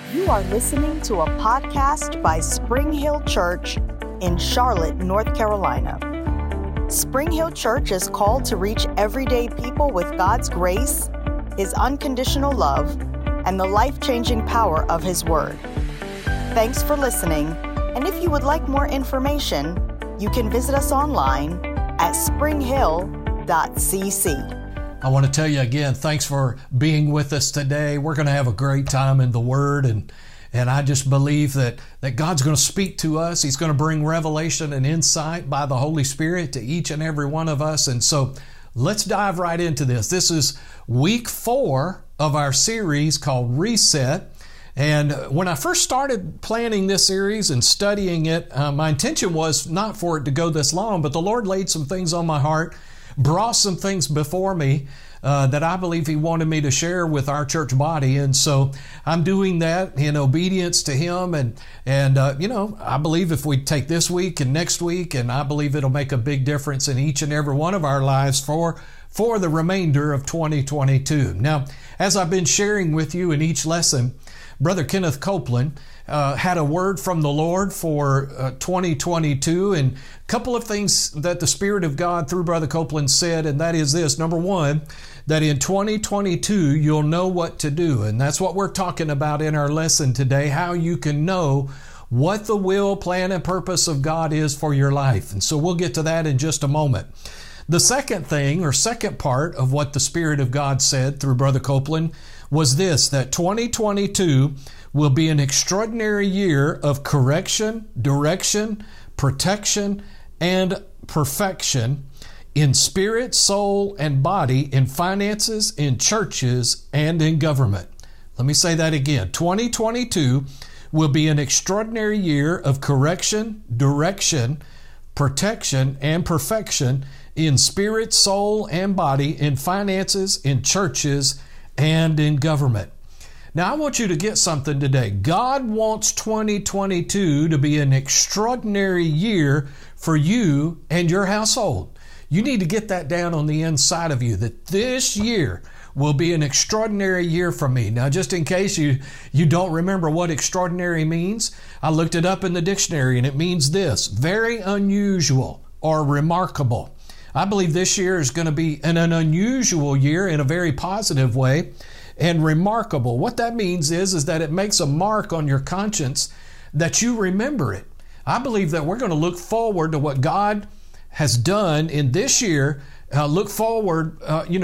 You are listening to a podcast by Spring Hill Church in Charlotte, North Carolina. Spring Hill Church is called to reach everyday people with God's grace, His unconditional love, and the life-changing power of His Word. Thanks for listening, and if you would like more information, you can visit us online at springhill.cc. I want to tell you again, thanks for being with us today. We're going to have a great time in the Word, and I just believe that God's going to speak to us. He's going to bring revelation and insight by the Holy Spirit to each and every one of us. And so let's dive right into this. This is week 4 of our series called Reset. And when I first started planning this series and studying it, my intention was not for it to go this long, but the Lord laid some things on my heart, brought some things before me that I believe He wanted me to share with our church body. And so I'm doing that in obedience to Him. And I believe if we take this week and next week, and I believe it'll make a big difference in each and every one of our lives for the remainder of 2022. Now, as I've been sharing with you in each lesson, Brother Kenneth Copeland had a word from the Lord for 2022, and a couple of things that the Spirit of God through Brother Copeland said, and that is this. Number one, that in 2022 you'll know what to do, and that's what we're talking about in our lesson today, how you can know what the will, plan, and purpose of God is for your life. And so we'll get to that in just a moment. The second thing, or second part of what the Spirit of God said through Brother Copeland was this, that 2022 will be an extraordinary year of correction, direction, protection, and perfection in spirit, soul, and body, in finances, in churches, and in government. Let me say that again. 2022 will be an extraordinary year of correction, direction, protection, and perfection in spirit, soul, and body, in finances, in churches, and in government. Now, I want you to get something today. God wants 2022 to be an extraordinary year for you and your household. You need to get that down on the inside of you, that this year will be an extraordinary year for me. Now, just in case you don't remember what extraordinary means, I looked it up in the dictionary, and it means this: very unusual or remarkable. I believe this year is going to be an unusual year in a very positive way, and remarkable. What that means is that it makes a mark on your conscience that you remember it. I believe that we're going to look forward to what God has done in this year. Look forward,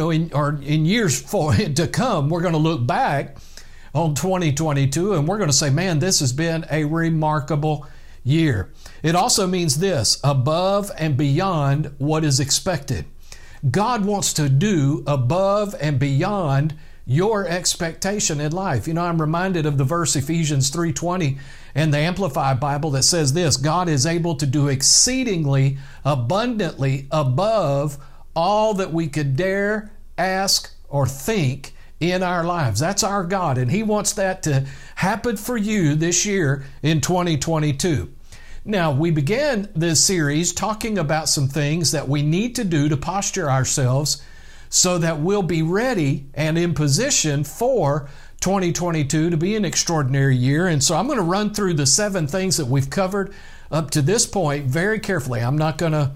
in years to come. We're going to look back on 2022, and we're going to say, man, this has been a remarkable year. It also means this: above and beyond what is expected. God wants to do above and beyond your expectation in life. I'm reminded of the verse Ephesians 3:20 and the Amplified Bible that says this: God is able to do exceedingly abundantly above all that we could dare, ask, or think in our lives. That's our God, and He wants that to happen for you this year in 2022. Now, we began this series talking about some things that we need to do to posture ourselves so that we'll be ready and in position for 2022 to be an extraordinary year. And so I'm going to run through the 7 things that we've covered up to this point very carefully. I'm not going to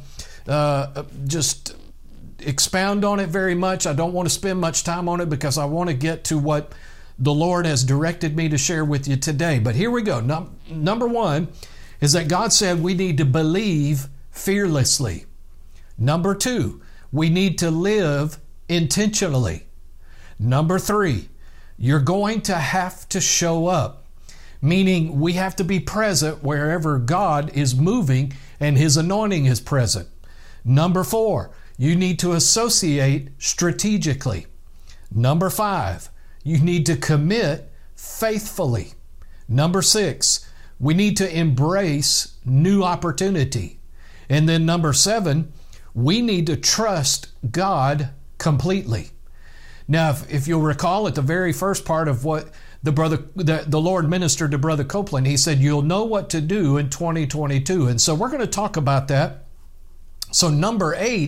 just expound on it very much. I don't want to spend much time on it because I want to get to what the Lord has directed me to share with you today. But here we go. Number 1 is that God said we need to believe fearlessly. Number 2, we need to live intentionally. Number 3, you're going to have to show up, meaning we have to be present wherever God is moving and His anointing is present. Number 4, you need to associate strategically. Number 5, you need to commit faithfully. Number 6, we need to embrace new opportunity. And then number 7, we need to trust God completely. Now, if you'll recall at the very first part of what the Lord ministered to Brother Copeland, he said, you'll know what to do in 2022. And so we're going to talk about that. So number 8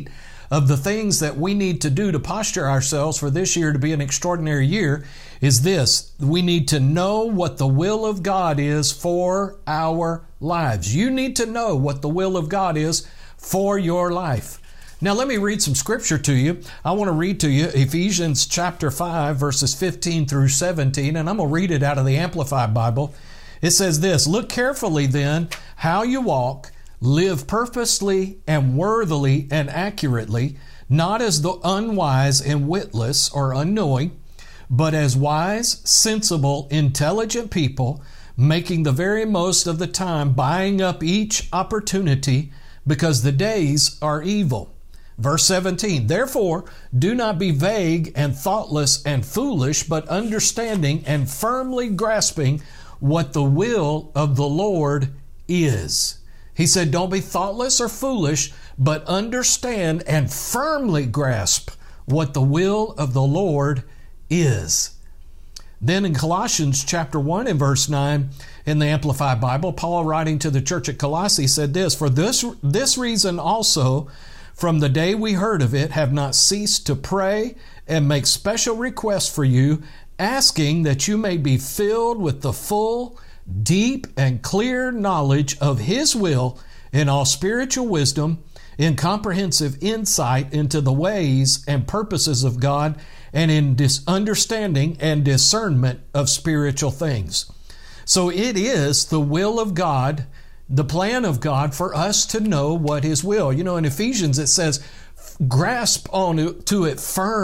of the things that we need to do to posture ourselves for this year to be an extraordinary year is this. We need to know what the will of God is for our lives. You need to know what the will of God is for your life. Now let me read some scripture to you. I want to read to you Ephesians chapter 5 verses 15 through 17, and I'm going to read it out of the Amplified Bible. It says this, "Look carefully then how you walk, live purposely and worthily and accurately, not as the unwise and witless or unknowing, but as wise, sensible, intelligent people, making the very most of the time, buying up each opportunity, because the days are evil." Verse 17, "Therefore, do not be vague and thoughtless and foolish, but understanding and firmly grasping what the will of the Lord is." He said, don't be thoughtless or foolish, but understand and firmly grasp what the will of the Lord is. Then in Colossians chapter 1 and verse 9, in the Amplified Bible, Paul writing to the church at Colossae said this, "For this reason also, from the day we heard of it, have not ceased to pray and make special requests for you, asking that you may be filled with the full, deep, and clear knowledge of His will in all spiritual wisdom, in comprehensive insight into the ways and purposes of God, and in understanding and discernment of spiritual things." So it is the will of God, the plan of God for us to know what His will. You know, in Ephesians it says, grasp onto it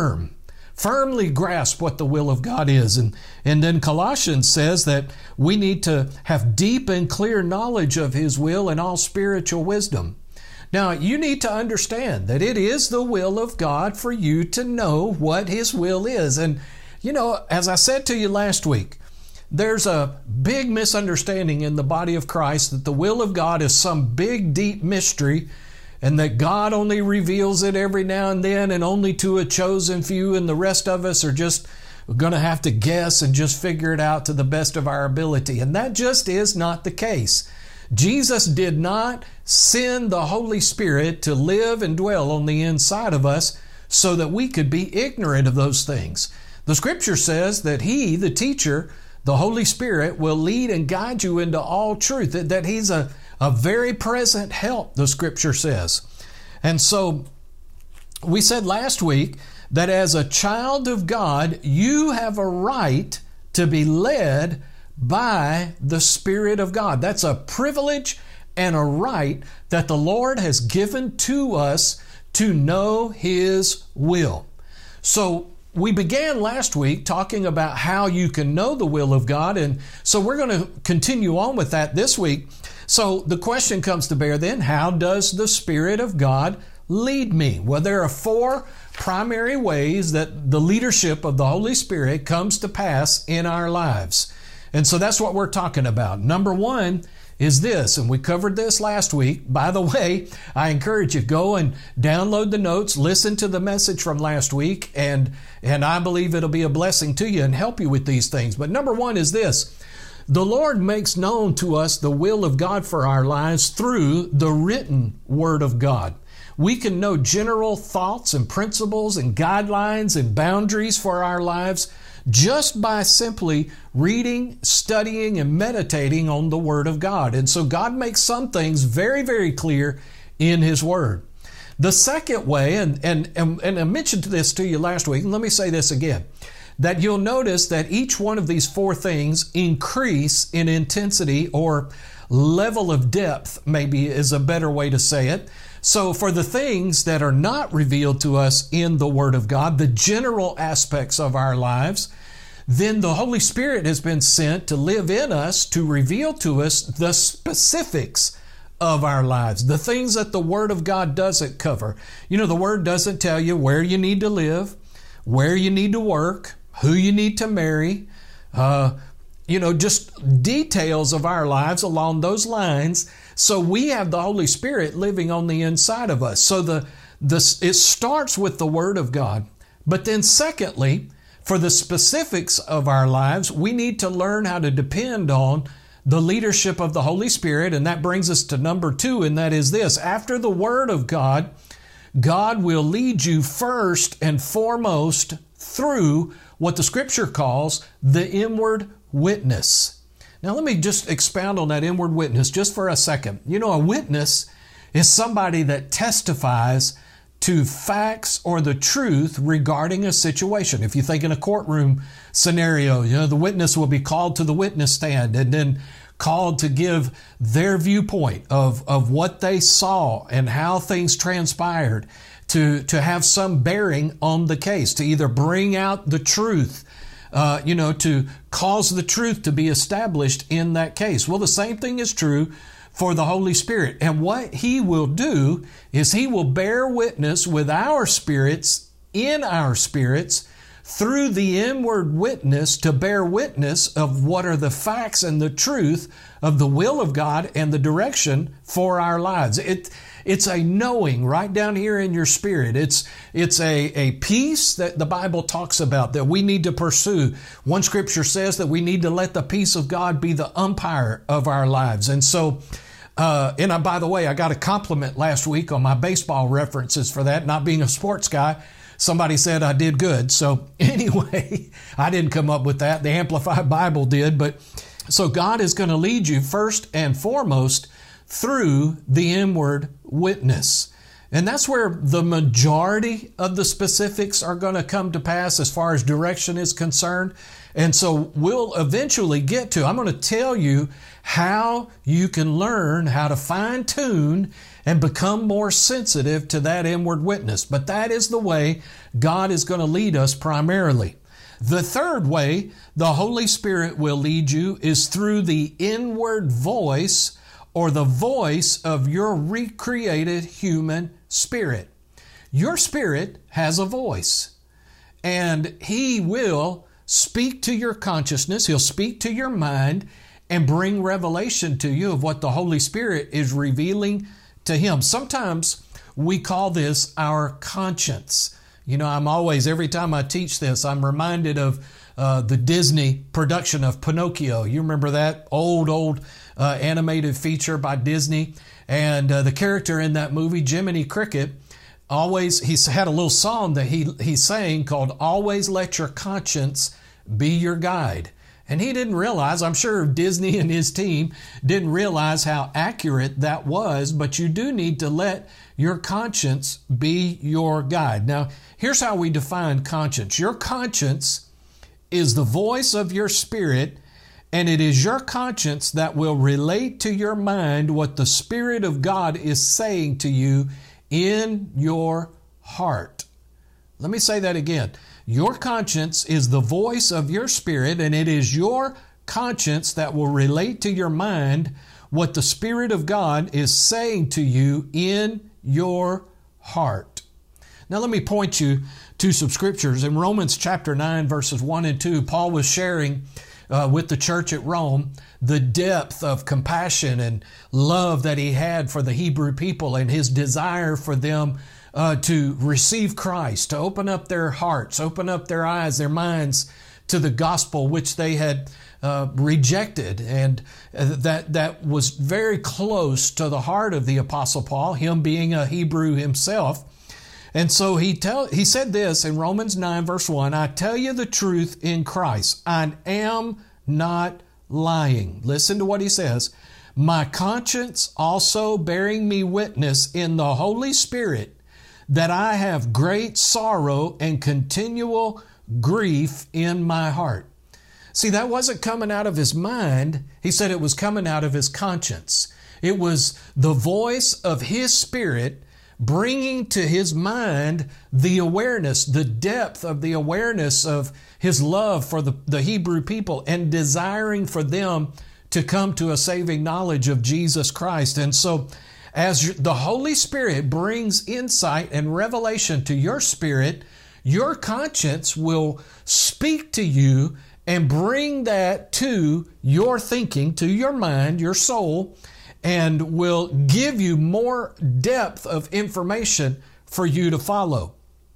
firmly grasp what the will of God is. And then Colossians says that we need to have deep and clear knowledge of His will and all spiritual wisdom. Now, you need to understand that it is the will of God for you to know what His will is. And, you know, as I said to you last week, there's a big misunderstanding in the body of Christ that the will of God is some big, deep mystery and that God only reveals it every now and then and only to a chosen few, and the rest of us are just going to have to guess and just figure it out to the best of our ability. And that just is not the case. Jesus did not send the Holy Spirit to live and dwell on the inside of us so that we could be ignorant of those things. The Scripture says that He, the teacher, the Holy Spirit, will lead and guide you into all truth, that He's a very present help, the Scripture says. And so we said last week that as a child of God, you have a right to be led by the Spirit of God. That's a privilege and a right that the Lord has given to us to know His will. So we began last week talking about how you can know the will of God, and so we're going to continue on with that this week. So the question comes to bear then, how does the Spirit of God lead me? Well, there are four primary ways that the leadership of the Holy Spirit comes to pass in our lives. And so that's what we're talking about. Number one is this, and we covered this last week. By the way, I encourage you, go and download the notes, listen to the message from last week, and I believe it'll be a blessing to you and help you with these things. But number one is this: the Lord makes known to us the will of God for our lives through the written Word of God. We can know general thoughts and principles and guidelines and boundaries for our lives just by simply reading, studying, and meditating on the Word of God. And so God makes some things very, very clear in His Word. The second way, and I mentioned this to you last week, and let me say this again, that you'll notice that each one of these four things increase in intensity or level of depth, maybe is a better way to say it. So for the things that are not revealed to us in the Word of God, the general aspects of our lives, then the Holy Spirit has been sent to live in us to reveal to us the specifics of our lives, the things that the Word of God doesn't cover. You know, the Word doesn't tell you where you need to live, where you need to work, who you need to marry, just details of our lives along those lines. So we have the Holy Spirit living on the inside of us. So it starts with the Word of God. But then secondly, for the specifics of our lives, we need to learn how to depend on the leadership of the Holy Spirit. And that brings us to number two, and that is this: after the Word of God God will lead you first and foremost through what the Scripture calls the inward witness. Now, let me just expound on that inward witness just for a second. You know, a witness is somebody that testifies to facts or the truth regarding a situation. If you think in a courtroom scenario, you know, the witness will be called to the witness stand and then called to give their viewpoint of what they saw and how things transpired, to have some bearing on the case, to either bring out the truth, to cause the truth to be established in that case. Well, the same thing is true for the Holy Spirit. And what He will do is He will bear witness with our spirits, in our spirits, through the inward witness, to bear witness of what are the facts and the truth of the will of God and the direction for our lives. It's a knowing right down here in your spirit. It's a peace that the Bible talks about that we need to pursue. One scripture says that we need to let the peace of God be the umpire of our lives. And so, by the way, I got a compliment last week on my baseball references for that, not being a sports guy. Somebody said I did good. So anyway, I didn't come up with that. The Amplified Bible did. But so God is going to lead you first and foremost through the inward witness. And that's where the majority of the specifics are going to come to pass as far as direction is concerned. And so we'll eventually get to, I'm going to tell you how you can learn how to fine-tune and become more sensitive to that inward witness. But that is the way God is going to lead us primarily. The third way the Holy Spirit will lead you is through the inward voice, or the voice of your recreated human spirit. Your spirit has a voice, and He will speak to your consciousness. He'll speak to your mind and bring revelation to you of what the Holy Spirit is revealing to Him. Sometimes we call this our conscience. You know, every time I teach this, I'm reminded of the Disney production of Pinocchio. You remember that old animated feature by Disney? And the character in that movie, Jiminy Cricket, he had a little song that he sang called "Always Let Your Conscience Be Your Guide." And he didn't realize, I'm sure Disney and his team didn't realize how accurate that was, but you do need to let your conscience be your guide. Now, here's how we define conscience. Your conscience is the voice of your spirit, and it is your conscience that will relate to your mind what the Spirit of God is saying to you in your heart. Let me say that again. Your conscience is the voice of your spirit, and it is your conscience that will relate to your mind what the Spirit of God is saying to you in your heart. Now let me point you to some scriptures. In Romans chapter 9, verses 1 and 2, Paul was sharing with the church at Rome the depth of compassion and love that he had for the Hebrew people and his desire for them to receive Christ, to open up their hearts, open up their eyes, their minds to the gospel which they had rejected. And that was very close to the heart of the Apostle Paul, him being a Hebrew himself. And so he said this in Romans 9, verse 1, "I tell you the truth in Christ. I am not lying." Listen to what he says. "My conscience also bearing me witness in the Holy Spirit that I have great sorrow and continual grief in my heart." See, that wasn't coming out of his mind. He said it was coming out of his conscience. It was the voice of his spirit bringing to his mind the awareness, the depth of the awareness of his love for the Hebrew people and desiring for them to come to a saving knowledge of Jesus Christ. And so as the Holy Spirit brings insight and revelation to your spirit, your conscience will speak to you and bring that to your thinking, to your mind, your soul, and will give you more depth of information for you to follow.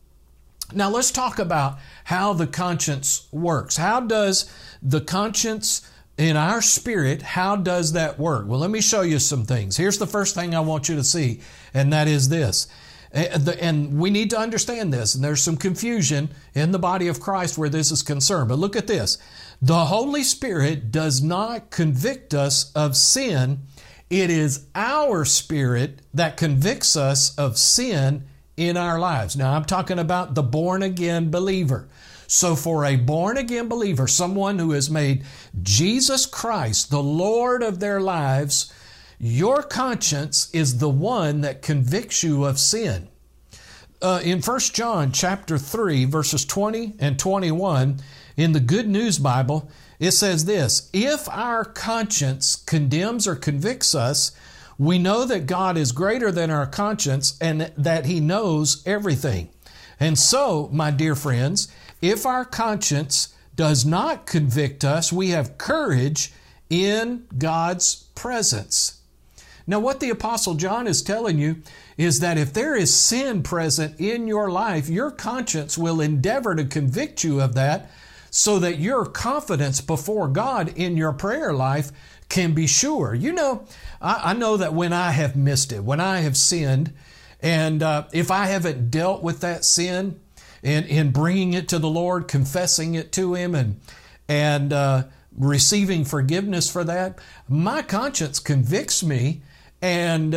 Now let's talk about how the conscience works. How does the conscience in our spirit, how does that work? Well, let me show you some things. Here's the first thing I want you to see, and that is this. And we need to understand this. And there's some confusion in the body of Christ where this is concerned. But look at this. The Holy Spirit does not convict us of sin. It is our spirit that convicts us of sin in our lives. Now, I'm talking about the born-again believer. So for a born-again believer, someone who has made Jesus Christ the Lord of their lives, your conscience is the one that convicts you of sin. In 1 John chapter 3, verses 20 and 21, in the Good News Bible, it says this: if our conscience condemns or convicts us, we know that God is greater than our conscience and that He knows everything. And so, my dear friends, if our conscience does not convict us, we have courage in God's presence. Now, what the Apostle John is telling you is that if there is sin present in your life, your conscience will endeavor to convict you of that so that your confidence before God in your prayer life can be sure. You know, I know that when I have missed it, when I have sinned, and if I haven't dealt with that sin in bringing it to the Lord, confessing it to Him, and receiving forgiveness for that, my conscience convicts me, and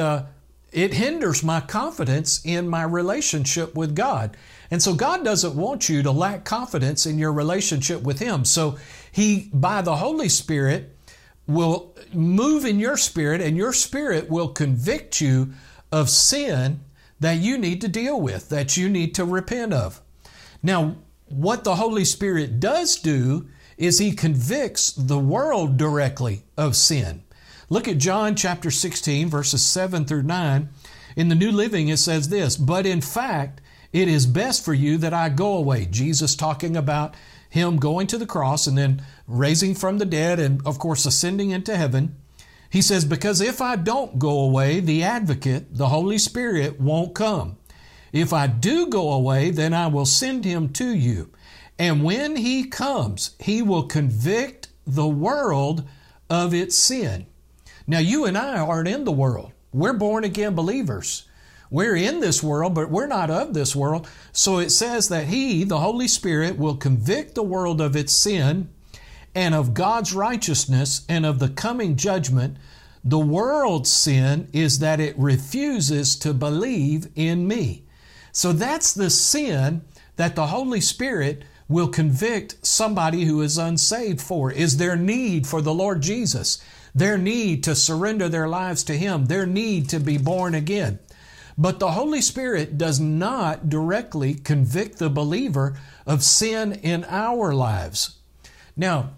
it hinders my confidence in my relationship with God. And so God doesn't want you to lack confidence in your relationship with Him. So He, by the Holy Spirit, will move in your spirit, and your spirit will convict you of sin that you need to deal with, that you need to repent of. Now, what the Holy Spirit does do is He convicts the world directly of sin. Look at John chapter 16, verses 7 through 9. In the New Living, it says this: but in fact, it is best for you that I go away. Jesus talking about Him going to the cross and then raising from the dead and, of course, ascending into heaven. He says, because if I don't go away, the Advocate, the Holy Spirit, won't come. If I do go away, then I will send Him to you. And when He comes, He will convict the world of its sin. Now, you and I aren't in the world. We're born again believers. We're in this world, but we're not of this world. So it says that He, the Holy Spirit, will convict the world of its sin and of God's righteousness and of the coming judgment. The world's sin is that it refuses to believe in me. So that's the sin that the Holy Spirit will convict somebody who is unsaved for, is their need for the Lord Jesus, their need to surrender their lives to Him, their need to be born again. But the Holy Spirit does not directly convict the believer of sin in our lives. Now,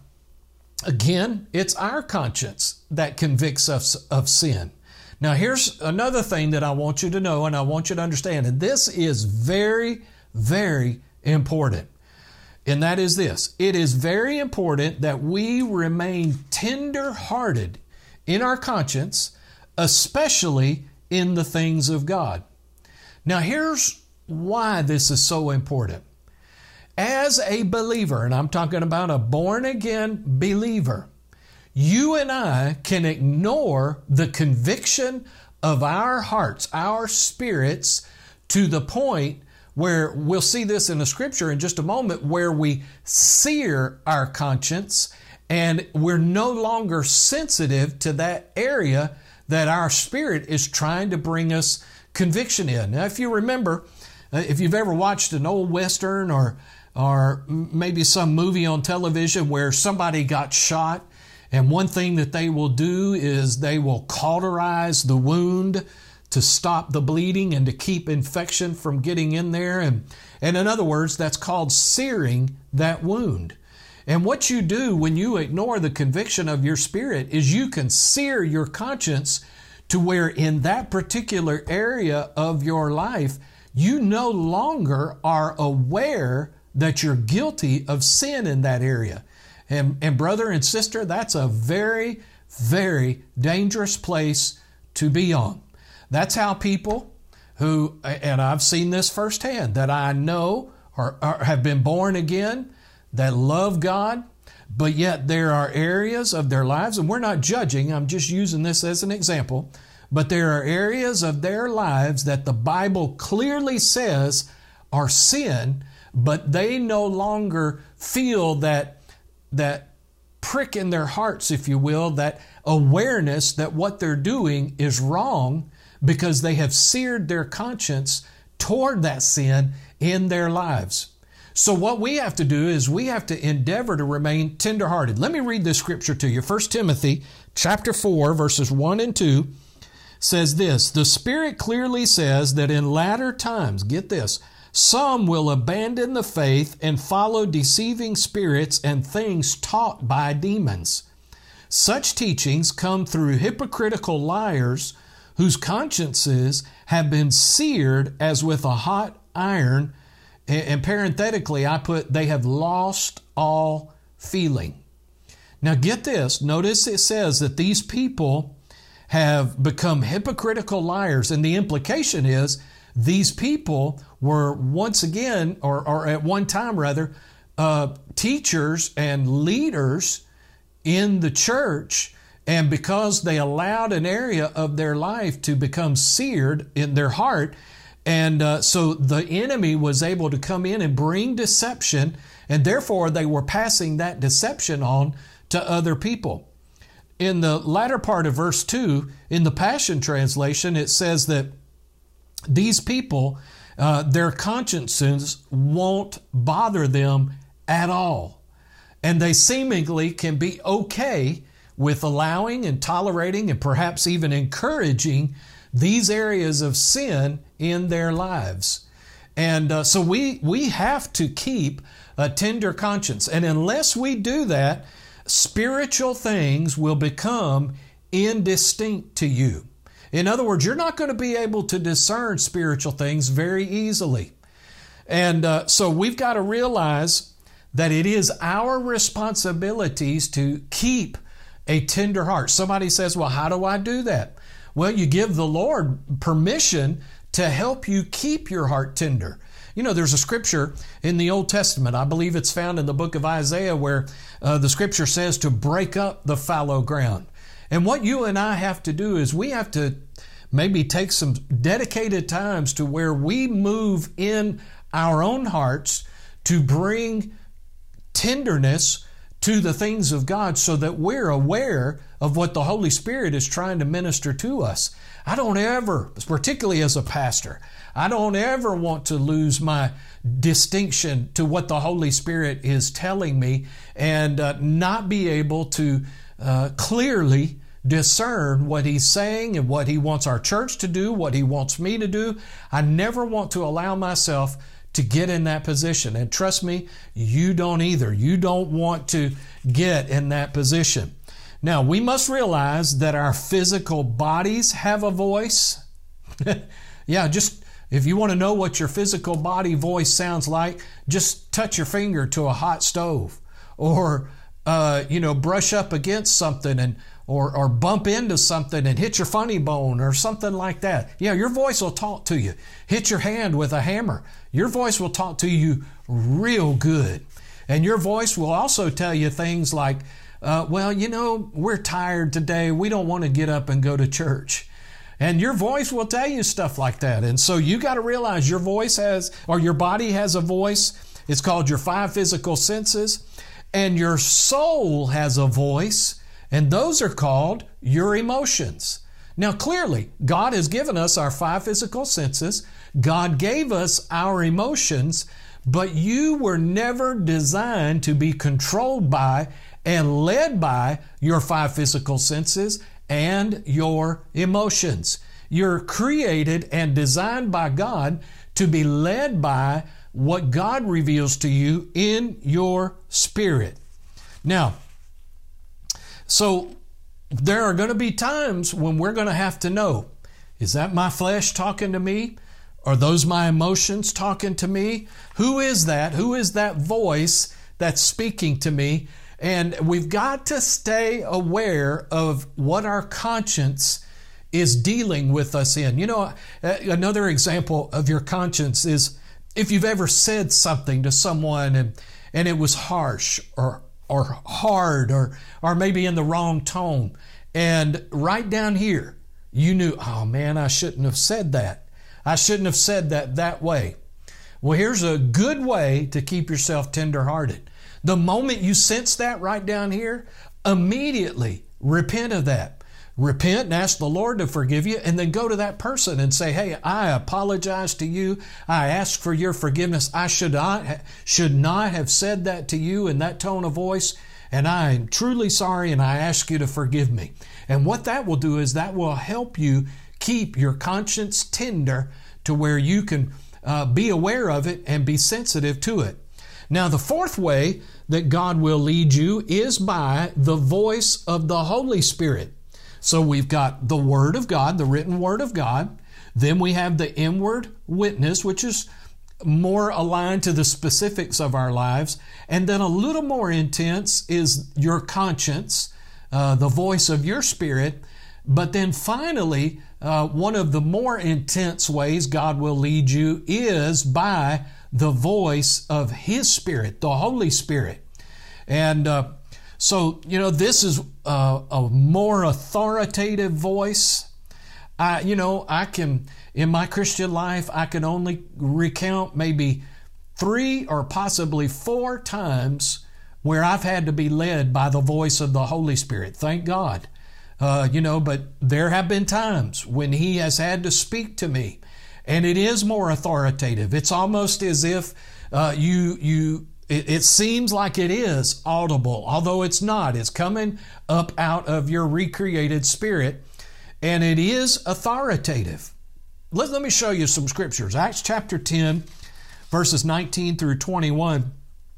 again, it's our conscience that convicts us of sin. Now, here's another thing that I want you to know and I want you to understand, and this is very, very important. And that is this: it is very important that we remain tender-hearted in our conscience, especially in the things of God. Now, here's why this is so important. As a believer, and I'm talking about a born-again believer, you and I can ignore the conviction of our hearts, our spirits, to the point where we'll see this in the Scripture in just a moment, where we sear our conscience and we're no longer sensitive to that area that our spirit is trying to bring us conviction in. Now, if you remember, if you've ever watched an old Western or maybe some movie on television where somebody got shot, and one thing that they will do is they will cauterize the wound to stop the bleeding and to keep infection from getting in there. And in other words, that's called searing that wound. And what you do when you ignore the conviction of your spirit is you can sear your conscience to where in that particular area of your life, you no longer are aware that you're guilty of sin in that area. And brother and sister, that's a very, very dangerous place to be on. That's how people who, and I've seen this firsthand, that I know have been born again, that love God, but yet there are areas of their lives, and we're not judging, I'm just using this as an example, but there are areas of their lives that the Bible clearly says are sin, but they no longer feel that prick in their hearts, if you will, that awareness that what they're doing is wrong, because they have seared their conscience toward that sin in their lives. So what we have to do is we have to endeavor to remain tenderhearted. Let me read this scripture to you. 1 Timothy chapter 4, verses 1 and 2 says this: "The Spirit clearly says that in latter times," get this, "some will abandon the faith and follow deceiving spirits and things taught by demons. Such teachings come through hypocritical liars whose consciences have been seared as with a hot iron." And parenthetically, I put, they have lost all feeling. Now get this. Notice it says that these people have become hypocritical liars. And the implication is these people were once again, or at one time rather, teachers and leaders in the church. And because they allowed an area of their life to become seared in their heart, and so the enemy was able to come in and bring deception, and therefore they were passing that deception on to other people. In the latter part of verse 2, in the Passion Translation, it says that these people, their consciences won't bother them at all. And they seemingly can be okay with allowing and tolerating and perhaps even encouraging these areas of sin in their lives. And so we have to keep a tender conscience. And unless we do that, spiritual things will become indistinct to you. In other words, you're not going to be able to discern spiritual things very easily. And so we've got to realize that it is our responsibilities to keep a tender heart. Somebody says, well, how do I do that? Well, you give the Lord permission to help you keep your heart tender. You know, there's a scripture in the Old Testament, I believe it's found in the book of Isaiah, where the scripture says to break up the fallow ground. And what you and I have to do is we have to maybe take some dedicated times to where we move in our own hearts to bring tenderness to the things of God, so that we're aware of what the Holy Spirit is trying to minister to us. I don't ever, particularly as a pastor, I don't ever want to lose my distinction to what the Holy Spirit is telling me, and not be able to clearly discern what He's saying and what He wants our church to do, what He wants me to do. I never want to allow myself to get in that position. And trust me, you don't either. You don't want to get in that position. Now, we must realize that our physical bodies have a voice. Yeah, just if you want to know what your physical body voice sounds like, just touch your finger to a hot stove, or brush up against something and or bump into something and hit your funny bone or something like that. Yeah, your voice will talk to you. Hit your hand with a hammer. Your voice will talk to you real good. And your voice will also tell you things like, we're tired today. We don't want to get up and go to church. And your voice will tell you stuff like that. And so you got to realize your voice your body has a voice. It's called your 5 physical senses. And your soul has a voice, and those are called your emotions. Now, clearly, God has given us our 5 physical senses. God gave us our emotions, but you were never designed to be controlled by and led by your 5 physical senses and your emotions. You're created and designed by God to be led by what God reveals to you in your spirit. Now, so there are going to be times when we're going to have to know, is that my flesh talking to me? Are those my emotions talking to me? Who is that? Who is that voice that's speaking to me? And we've got to stay aware of what our conscience is dealing with us in. You know, another example of your conscience is if you've ever said something to someone and it was harsh or hard or maybe in the wrong tone. And right down here, you knew, oh man, I shouldn't have said that. I shouldn't have said that way. Well, here's a good way to keep yourself tenderhearted. The moment you sense that right down here, immediately repent of that. Repent and ask the Lord to forgive you, and then go to that person and say, hey, I apologize to you. I ask for your forgiveness. I should not have said that to you in that tone of voice, and I am truly sorry, and I ask you to forgive me. And what that will do is that will help you keep your conscience tender to where you can be aware of it and be sensitive to it. Now, the fourth way that God will lead you is by the voice of the Holy Spirit. So we've got the Word of God, the written Word of God. Then we have the inward witness, which is more aligned to the specifics of our lives. And then a little more intense is your conscience, the voice of your spirit. But then finally, one of the more intense ways God will lead you is by the voice of His Spirit, the Holy Spirit. And so, this is a more authoritative voice. I can, in my Christian life, I can only recount maybe 3 or possibly 4 times where I've had to be led by the voice of the Holy Spirit. Thank God. But there have been times when He has had to speak to me, and it is more authoritative. It's almost as if it seems like it is audible, although it's not. It's coming up out of your recreated spirit, and it is authoritative. Let me show you some scriptures. Acts chapter 10, verses 19 through 21.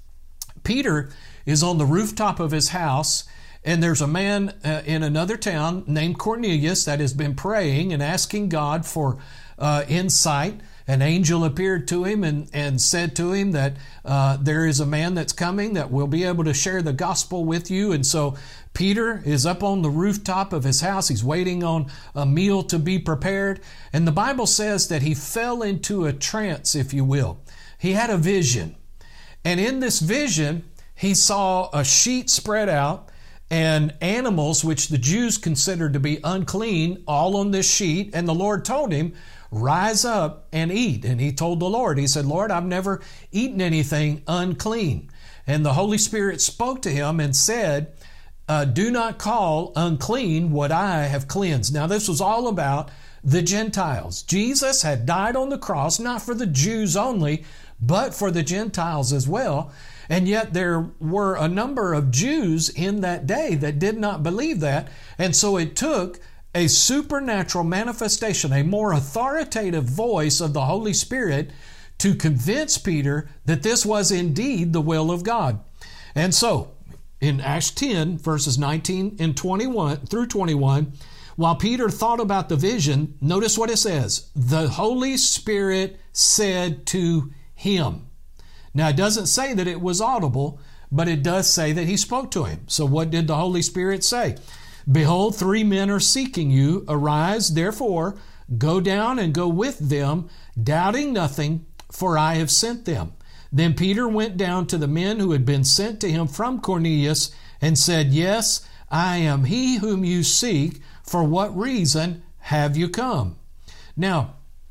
Peter is on the rooftop of his house, and there's a man in another town named Cornelius that has been praying and asking God for insight. An angel appeared to him and said to him that there is a man that's coming that will be able to share the gospel with you. And so Peter is up on the rooftop of his house. He's waiting on a meal to be prepared. And the Bible says that he fell into a trance, if you will. He had a vision. And in this vision, he saw a sheet spread out and animals which the Jews considered to be unclean all on this sheet. And the Lord told him, rise up and eat. And he told the Lord, he said, Lord, I've never eaten anything unclean. And the Holy Spirit spoke to him and said, do not call unclean what I have cleansed. Now, this was all about the Gentiles. Jesus had died on the cross, not for the Jews only, but for the Gentiles as well. And yet there were a number of Jews in that day that did not believe that. And so it took a supernatural manifestation, a more authoritative voice of the Holy Spirit to convince Peter that this was indeed the will of God. And so in Acts 10, verses 19 and 21 through 21, while Peter thought about the vision, notice what it says. The Holy Spirit said to him. Now, it doesn't say that it was audible, but it does say that he spoke to him. So what did the Holy Spirit say? Behold, 3 men are seeking you. Arise, therefore, go down and go with them, doubting nothing, for I have sent them. Then Peter went down to the men who had been sent to him from Cornelius and said, Yes, I am he whom you seek. For what reason have you come? Now,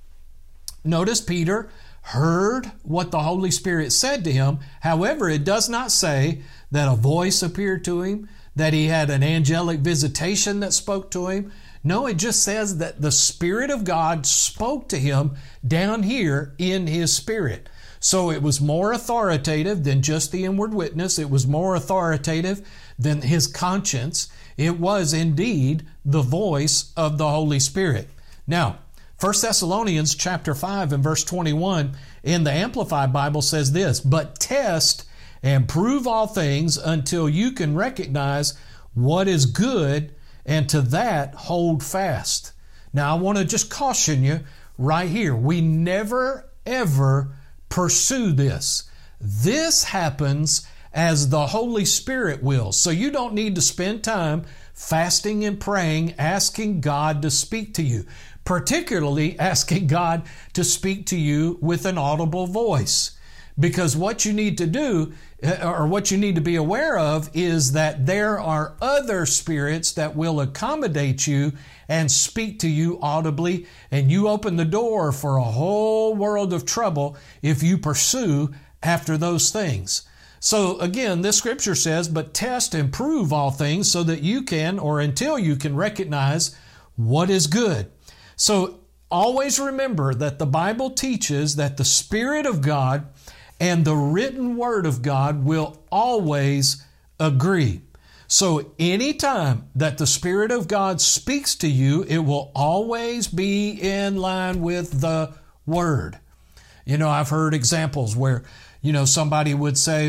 notice Peter heard what the Holy Spirit said to him. However, it does not say that a voice appeared to him, that he had an angelic visitation that spoke to him. No, it just says that the Spirit of God spoke to him down here in his spirit. So it was more authoritative than just the inward witness. It was more authoritative than his conscience. It was indeed the voice of the Holy Spirit. Now, 1 Thessalonians chapter 5 and verse 21 in the Amplified Bible says this, but test and prove all things until you can recognize what is good, and to that hold fast. Now, I want to just caution you right here. We never, ever pursue this. This happens as the Holy Spirit wills. So you don't need to spend time fasting and praying, asking God to speak to you, particularly asking God to speak to you with an audible voice. Because what you need to do or what you need to be aware of is that there are other spirits that will accommodate you and speak to you audibly, and you open the door for a whole world of trouble if you pursue after those things. So again, this scripture says, but test and prove all things so that you can, or until you can recognize what is good. So always remember that the Bible teaches that the Spirit of God and the written Word of God will always agree. So anytime that the Spirit of God speaks to you, it will always be in line with the Word. You know, I've heard examples where, somebody would say,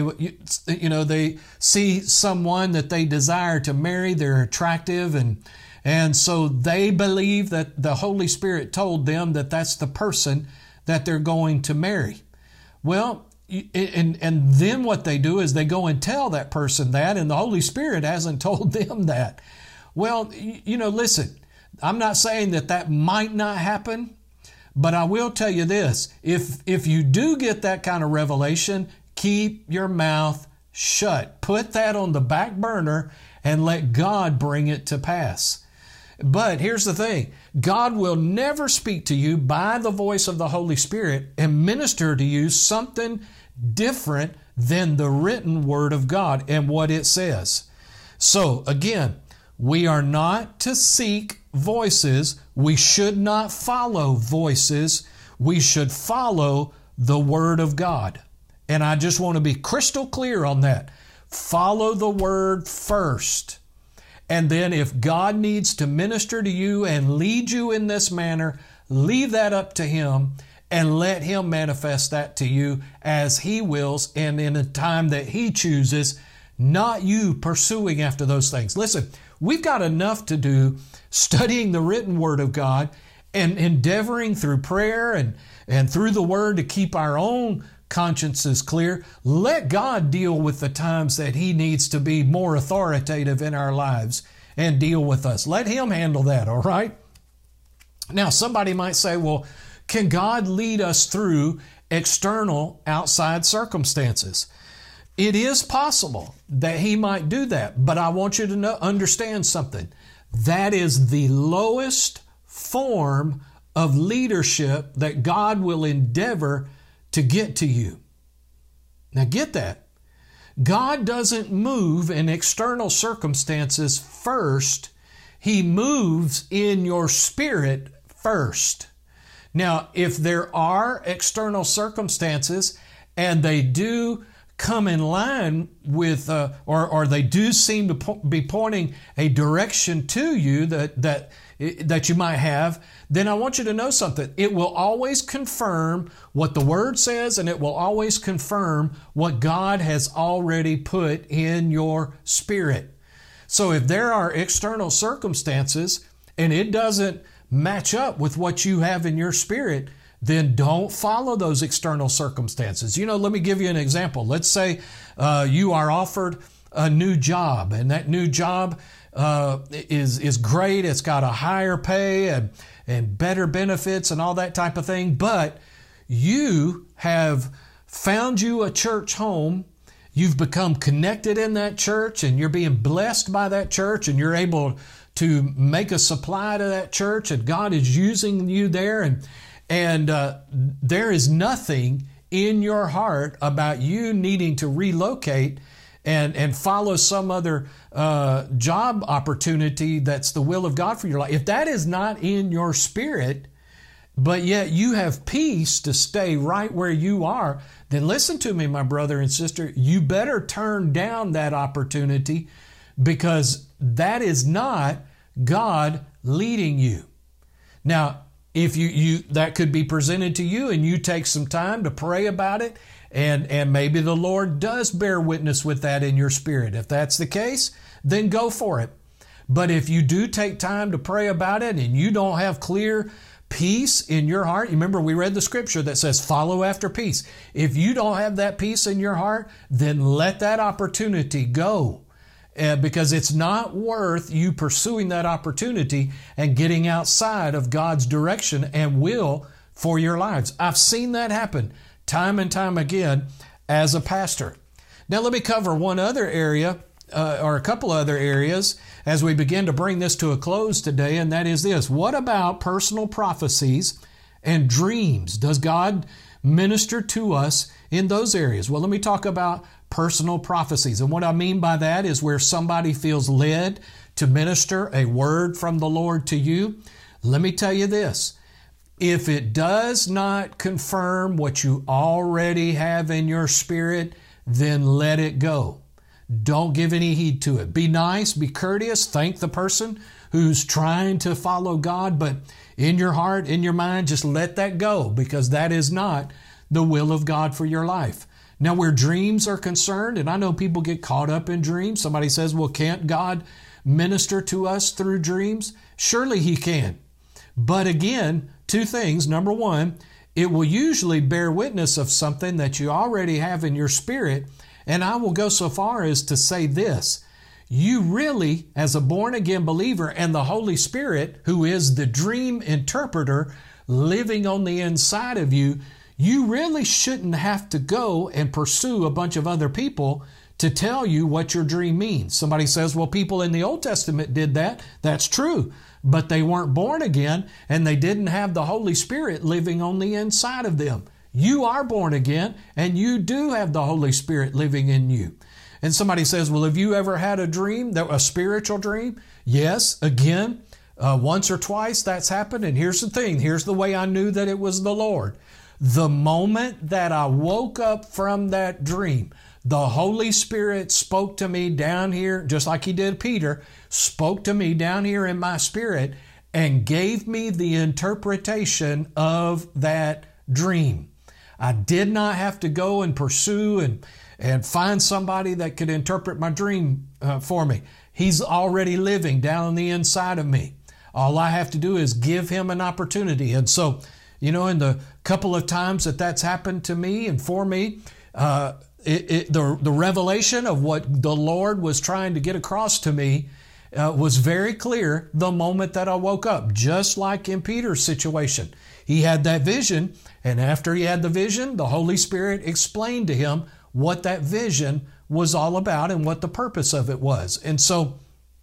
they see someone that they desire to marry, they're attractive, and so they believe that the Holy Spirit told them that that's the person that they're going to marry. Well, and then what they do is they go and tell that person that, and the Holy Spirit hasn't told them that. Well, listen, I'm not saying that might not happen, but I will tell you this. If you do get that kind of revelation, keep your mouth shut. Put that on the back burner and let God bring it to pass. But here's the thing. God will never speak to you by the voice of the Holy Spirit and minister to you something different than the written Word of God and what it says. So again, we are not to seek voices. We should not follow voices. We should follow the Word of God. And I just want to be crystal clear on that. Follow the Word first. And then if God needs to minister to you and lead you in this manner, leave that up to Him and let Him manifest that to you as He wills and in a time that He chooses, not you pursuing after those things. Listen, we've got enough to do studying the written Word of God and endeavoring through prayer and through the Word to keep our own consciences clear. Let God deal with the times that He needs to be more authoritative in our lives and deal with us. Let Him handle that, all right? Now, somebody might say, well, can God lead us through external outside circumstances? It is possible that He might do that, but I want you to understand something. That is the lowest form of leadership that God will endeavor to get to you. Now get that. God doesn't move in external circumstances first. He moves in your spirit first. Now, if there are external circumstances and they do come in line with, or they do seem to be pointing a direction to you that you might have, then I want you to know something. It will always confirm what the Word says, and it will always confirm what God has already put in your spirit. So if there are external circumstances and it doesn't match up with what you have in your spirit, then don't follow those external circumstances. Let me give you an example. Let's say you are offered a new job, and that new job is great. It's got a higher pay and better benefits and all that type of thing. But you have found you a church home. You've become connected in that church, and you're being blessed by that church, and you're able to make a supply to that church, and God is using you there. And there is nothing in your heart about you needing to relocate and follow some other job opportunity that's the will of God for your life. If that is not in your spirit, but yet you have peace to stay right where you are, then listen to me, my brother and sister, you better turn down that opportunity, because that is not God leading you. Now, if you that could be presented to you, and you take some time to pray about it, and maybe the Lord does bear witness with that in your spirit. If that's the case, then go for it. But if you do take time to pray about it and you don't have clear peace in your heart, remember we read the scripture that says follow after peace. If you don't have that peace in your heart, then let that opportunity go. Because it's not worth you pursuing that opportunity and getting outside of God's direction and will for your lives. I've seen that happen time and time again as a pastor. Now let me cover one other area, or a couple other areas as we begin to bring this to a close today, and that is this. What about personal prophecies and dreams? Does God minister to us in those areas? Well, let me talk about personal prophecies. And what I mean by that is where somebody feels led to minister a word from the Lord to you. Let me tell you this. If it does not confirm what you already have in your spirit, then let it go. Don't give any heed to it. Be nice, be courteous, thank the person who's trying to follow God, but in your heart, in your mind, just let that go, because that is not the will of God for your life. Now, where dreams are concerned, and I know people get caught up in dreams. Somebody says, well, can't God minister to us through dreams? Surely He can. But again, two things. Number one, it will usually bear witness of something that you already have in your spirit. And I will go so far as to say this. You really, as a born-again believer and the Holy Spirit, who is the dream interpreter living on the inside of you, you really shouldn't have to go and pursue a bunch of other people to tell you what your dream means. Somebody says, well, people in the Old Testament did that. That's true. But they weren't born again, and they didn't have the Holy Spirit living on the inside of them. You are born again, and you do have the Holy Spirit living in you. And somebody says, well, have you ever had a dream, a spiritual dream? Yes, again, once or twice that's happened. And here's the thing. Here's the way I knew that it was the Lord. The moment that I woke up from that dream, the Holy Spirit spoke to me down here, just like He did Peter, spoke to me down here in my spirit and gave me the interpretation of that dream. I did not have to go and pursue and find somebody that could interpret my dream for me. He's already living down on the inside of me. All I have to do is give Him an opportunity. And so, in the couple of times that that's happened to me and for me, the revelation of what the Lord was trying to get across to me was very clear the moment that I woke up, just like in Peter's situation. He had that vision, and after he had the vision, the Holy Spirit explained to him what that vision was all about and what the purpose of it was. And so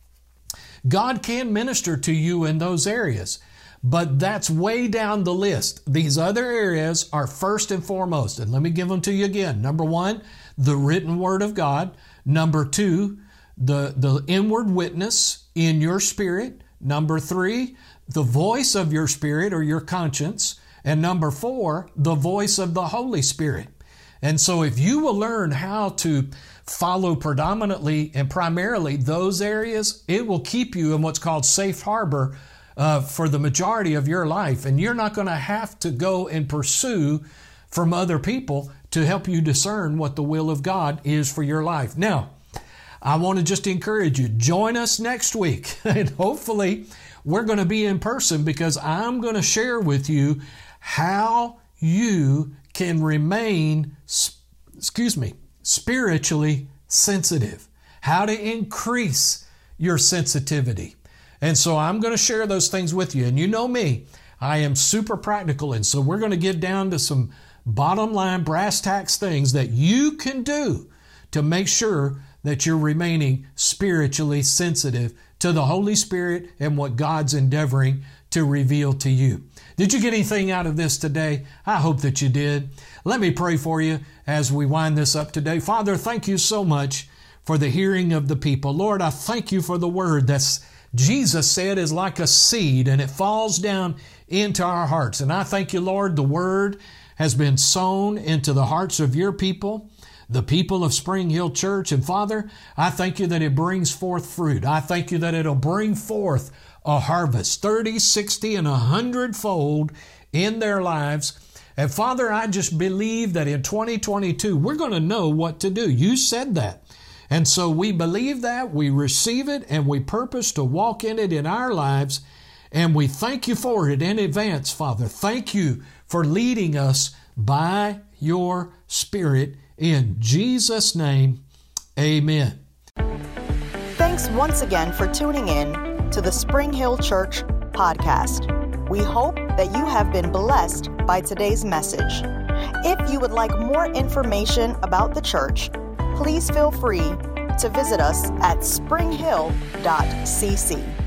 God can minister to you in those areas, but that's way down the list. These other areas are first and foremost, and let me give them to you again. Number one, the written Word of God. Number two, the inward witness in your spirit. Number three, the voice of your spirit or your conscience. And number four, the voice of the Holy Spirit. And so if you will learn how to follow predominantly and primarily those areas, it will keep you in what's called safe harbor for the majority of your life. And you're not going to have to go and pursue from other people to help you discern what the will of God is for your life. Now, I want to just encourage you, join us next week. And hopefully we're going to be in person, because I'm going to share with you how you can remain, spiritually sensitive, how to increase your sensitivity. And so I'm going to share those things with you. And you know me, I am super practical. And so we're going to get down to some bottom line, brass tacks things that you can do to make sure that you're remaining spiritually sensitive to the Holy Spirit and what God's endeavoring to reveal to you. Did you get anything out of this today? I hope that you did. Let me pray for you as we wind this up today. Father, thank you so much for the hearing of the people. Lord, I thank you for the word that's Jesus said is like a seed, and it falls down into our hearts. And I thank you, Lord, the word has been sown into the hearts of your people, the people of Spring Hill Church. And Father, I thank you that it brings forth fruit. I thank you that it'll bring forth a harvest, 30, 60, and 100-fold in their lives. And Father, I just believe that in 2022, we're going to know what to do. You said that. And so we believe that, we receive it, and we purpose to walk in it in our lives. And we thank you for it in advance, Father. Thank you for leading us by your Spirit. In Jesus' name, amen. Thanks once again for tuning in to the Spring Hill Church podcast. We hope that you have been blessed by today's message. If you would like more information about the church, please feel free to visit us at springhill.cc.